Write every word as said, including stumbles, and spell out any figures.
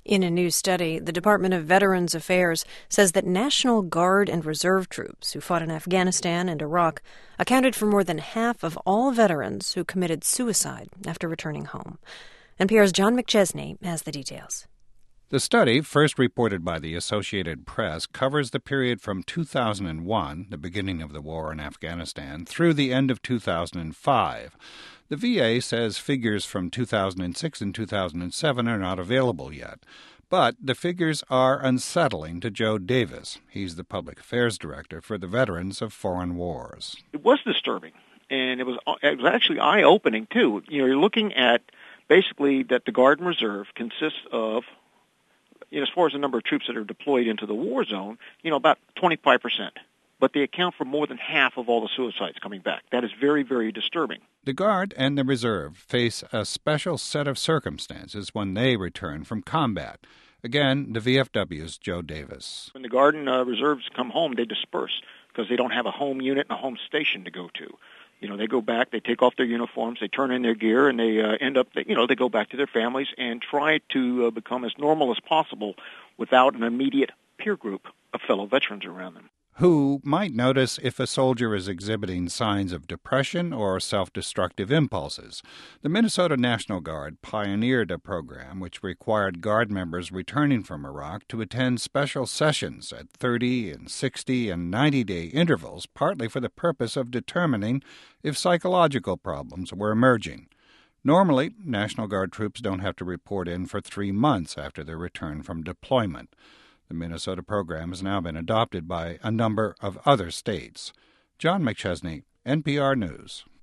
In a new study, the Department of Veterans Affairs says that National Guard and Reserve troops who fought in Afghanistan and Iraq accounted for more than half of all veterans who committed suicide after returning home. N P R's John McChesney has the details. The study, first reported by the Associated Press, covers the period from two thousand one, the beginning of the war in Afghanistan, through the end of two thousand five. The V A says figures from two thousand six and two thousand seven are not available yet. But the figures are unsettling to Joe Davis. He's the Public Affairs Director for the Veterans of Foreign Wars. It was disturbing, and it was it was actually eye-opening, too. You know, you're looking at basically that the Guard and Reserve consists of, you know, as far as the number of troops that are deployed into the war zone, you know, about twenty-five percent. But they account for more than half of all the suicides coming back. That is very, very disturbing. The Guard and the Reserve face a special set of circumstances when they return from combat. Again, the V F W's Joe Davis. When the Guard and uh, Reserves come home, they disperse because they don't have a home unit and a home station to go to. You know, they go back, they take off their uniforms, they turn in their gear, and they uh, end up, you know, they go back to their families and try to uh, become as normal as possible without an immediate peer group of fellow veterans around them. Who might notice if a soldier is exhibiting signs of depression or self-destructive impulses. The Minnesota National Guard pioneered a program which required Guard members returning from Iraq to attend special sessions at thirty and sixty and ninety-day intervals, partly for the purpose of determining if psychological problems were emerging. Normally, National Guard troops don't have to report in for three months after their return from deployment. The Minnesota program has now been adopted by a number of other states. John McChesney, N P R News.